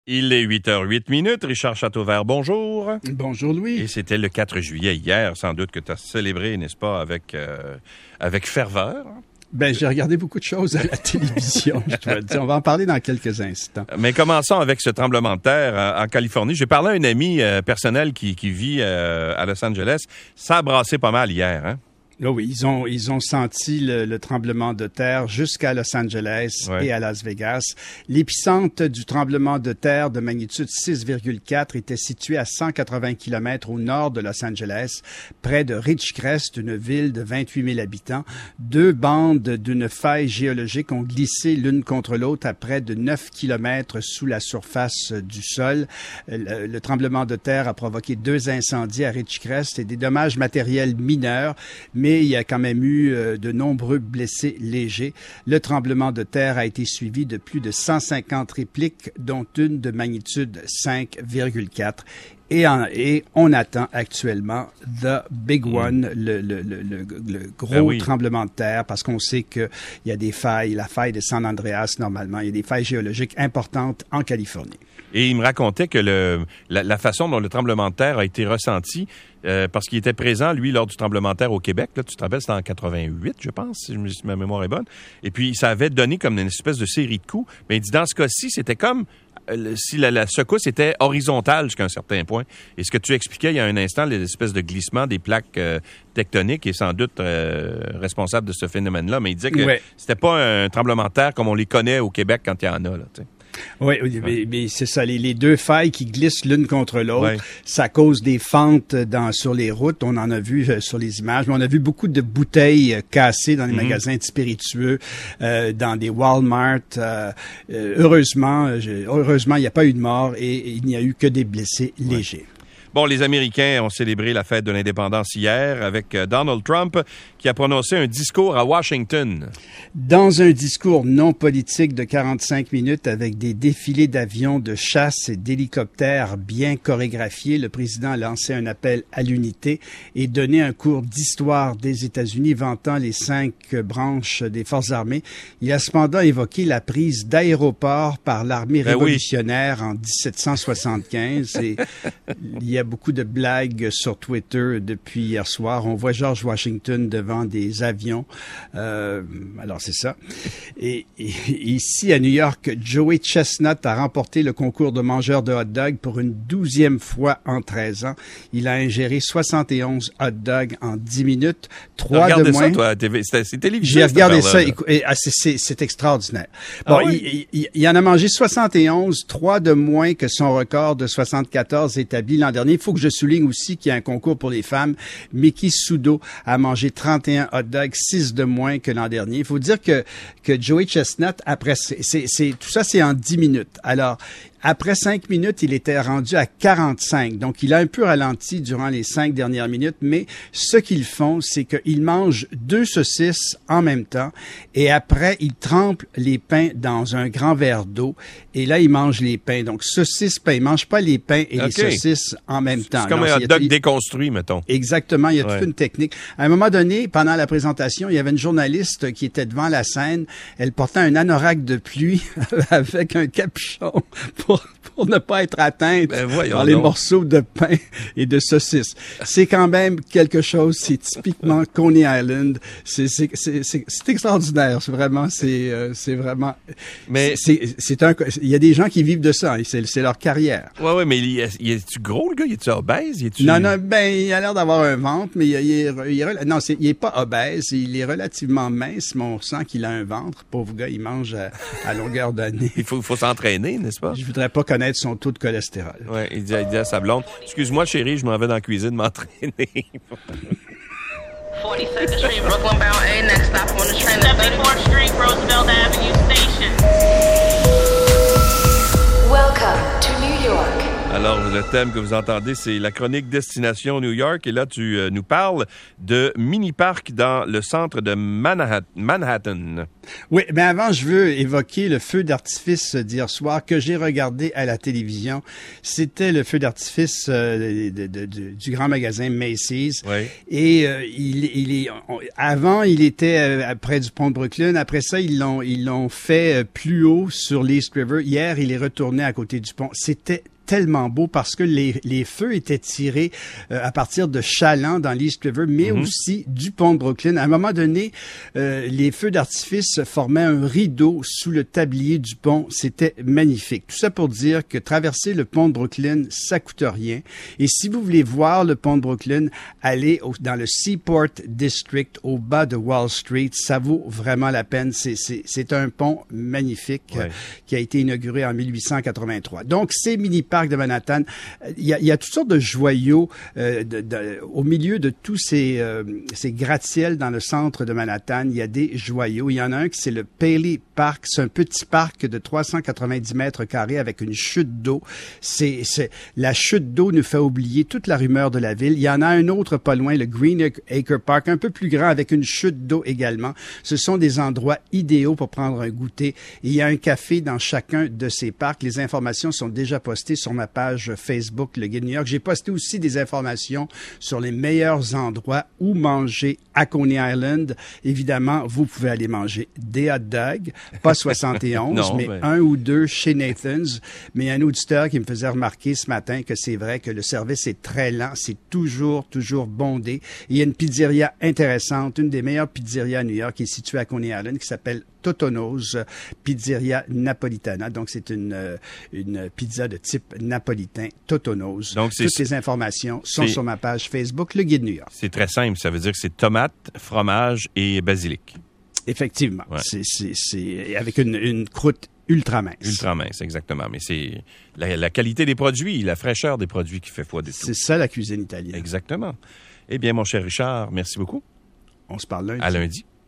Il est 8h08. Richard Châteauvert, bonjour. Bonjour, Louis. Et c'était le 4 juillet hier, sans doute que tu as célébré, n'est-ce pas, avec ferveur. Ben, j'ai regardé beaucoup de choses à la télévision, je dois dire. On va en parler dans quelques instants. Mais commençons avec ce tremblement de terre en Californie. J'ai parlé à un ami personnel qui vit à Los Angeles. Ça a brassé pas mal hier, hein? Là, oui, ils ont senti le tremblement de terre jusqu'à Los Angeles et à Las Vegas. L'épicentre du tremblement de terre de magnitude 6,4 était situé à 180 km au nord de Los Angeles, près de Ridgecrest, une ville de 28 000 habitants. Deux bandes d'une faille géologique ont glissé l'une contre l'autre à près de 9 km sous la surface du sol. Le tremblement de terre a provoqué 2 incendies à Ridgecrest et des dommages matériels mineurs, mais il y a quand même eu de nombreux blessés légers. Le tremblement de terre a été suivi de plus de 150 répliques, dont une de magnitude 5,4. Et on attend actuellement The Big One, le gros tremblement de terre, parce qu'on sait qu'il y a des failles, la faille de San Andreas normalement, il y a des failles géologiques importantes en Californie. Et il me racontait que la façon dont le tremblement de terre a été ressenti, parce qu'il était présent, lui, lors du tremblement de terre au Québec, là, tu te rappelles, c'était en 88, je pense, si ma mémoire est bonne, et puis ça avait donné comme une espèce de série de coups, mais il dit, dans ce cas-ci, c'était comme si la secousse était horizontale jusqu'à un certain point. Et ce que tu expliquais il y a un instant, l'espèce de glissement des plaques tectoniques est sans doute responsable de ce phénomène-là, mais il disait que c'était pas un tremblement de terre comme on les connaît au Québec quand il y en a, là, tu sais. Oui, mais c'est ça. Les deux failles qui glissent l'une contre l'autre, ça cause des fentes sur les routes. On en a vu sur les images. Mais on a vu beaucoup de bouteilles cassées dans les magasins de spiritueux, dans des Walmart. Heureusement, il n'y a pas eu de mort et il n'y a eu que des blessés légers. Bon, les Américains ont célébré la fête de l'indépendance hier avec Donald Trump qui a prononcé un discours à Washington. Dans un discours non politique de 45 minutes avec des défilés d'avions de chasse et d'hélicoptères bien chorégraphiés, le président a lancé un appel à l'unité et donné un cours d'histoire des États-Unis vantant les 5 branches des forces armées. Il a cependant évoqué la prise d'aéroports par l'armée révolutionnaire en 1775 et il y a beaucoup de blagues sur Twitter depuis hier soir. On voit George Washington devant des avions. Alors, c'est ça. Et ici, à New York, Joey Chestnut a remporté le concours de mangeur de hot-dog pour une 12e fois en 13 ans. Il a ingéré 71 hot-dogs en 10 minutes. 3 de moins. Ça, toi, c'est télévisé. J'ai regardé ça. C'est extraordinaire. Bon, il en a mangé 71, 3 de moins que son record de 74 établi l'an dernier. Il faut que je souligne aussi qu'il y a un concours pour les femmes. Miki Sudo a mangé 31 hot dogs, 6 de moins que l'an dernier. Il faut dire que Joey Chestnut, après, tout ça, c'est en 10 minutes. Alors, après 5 minutes, il était rendu à 45. Donc, il a un peu ralenti durant les 5 dernières minutes, mais ce qu'ils font, c'est qu'ils mangent 2 saucisses en même temps et après, ils trempent les pains dans un grand verre d'eau et là, ils mangent les pains. Donc, saucisses, pains. Ils mangent pas les pains et les saucisses en même temps. C'est comme un hot dog déconstruit, mettons. Exactement. Il y a toute une technique. À un moment donné, pendant la présentation, il y avait une journaliste qui était devant la scène. Elle portait un anorak de pluie avec un capuchon pour ne pas être atteinte par les morceaux de pain et de saucisses. C'est quand même quelque chose, c'est typiquement Coney Island. C'est extraordinaire, c'est vraiment. Mais il y a des gens qui vivent de ça, c'est leur carrière. Oui, mais il est-tu gros, le gars? Il est-tu obèse? Non, il a l'air d'avoir un ventre, mais il est pas obèse, il est relativement mince, mais on sent qu'il a un ventre. Pauvre gars, il mange à longueur d'année. Il faut s'entraîner, n'est-ce pas? Je voudrais pas connaître son taux de cholestérol. Oui, il dit à sa blonde, « Excuse-moi, chérie, je m'en vais dans la cuisine m'entraîner. » 42nd Street, Brooklyn bound A, next stop on the train. 74th Street, Roosevelt Avenue Station. Welcome to New York. Alors, le thème que vous entendez, c'est la chronique Destination New York. Et là, tu nous parles de mini-parc dans le centre de Manhattan. Oui, mais avant, je veux évoquer le feu d'artifice d'hier soir que j'ai regardé à la télévision. C'était le feu d'artifice du grand magasin Macy's. Oui. Et avant, il était près du pont de Brooklyn. Après ça, ils l'ont fait plus haut sur l'East River. Hier, il est retourné à côté du pont. C'était tellement beau parce que les feux étaient tirés à partir de Chaland dans l'East River, mais aussi du pont de Brooklyn. À un moment donné, les feux d'artifice formaient un rideau sous le tablier du pont. C'était magnifique. Tout ça pour dire que traverser le pont de Brooklyn, ça coûte rien. Et si vous voulez voir le pont de Brooklyn, allez dans le Seaport District, au bas de Wall Street. Ça vaut vraiment la peine. C'est un pont magnifique qui a été inauguré en 1883. Donc, ces mini-parcs de Manhattan, il y a toutes sortes de joyaux au milieu de tous ces gratte-ciels dans le centre de Manhattan. Il y a des joyaux. Il y en a un qui c'est le Paley Park. C'est un petit parc de 390 mètres carrés avec une chute d'eau. La chute d'eau nous fait oublier toute la rumeur de la ville. Il y en a un autre pas loin, le Green Acre Park, un peu plus grand avec une chute d'eau également. Ce sont des endroits idéaux pour prendre un goûter. Et il y a un café dans chacun de ces parcs. Les informations sont déjà postées sur ma page Facebook, Le Guide New York. J'ai posté aussi des informations sur les meilleurs endroits où manger à Coney Island. Évidemment, vous pouvez aller manger des hot dogs, pas 71, non, mais un ou deux chez Nathan's. Mais il y a un auditeur qui me faisait remarquer ce matin que c'est vrai que le service est très lent. C'est toujours bondé. Et il y a une pizzeria intéressante, une des meilleures pizzerias à New York qui est située à Coney Island, qui s'appelle Totono's Pizzeria Napolitana. Donc, c'est une pizza de type napolitain, Totono's. Donc, toutes les informations sont sur ma page Facebook, Le Guide New York. C'est très simple. Ça veut dire que c'est tomate, fromage et basilic. Effectivement. Ouais. C'est avec une croûte ultra mince. Ultra mince, exactement. Mais c'est la qualité des produits, la fraîcheur des produits qui fait foi de tout. C'est ça, la cuisine italienne. Exactement. Eh bien, mon cher Richard, merci beaucoup. On se parle lundi. À lundi.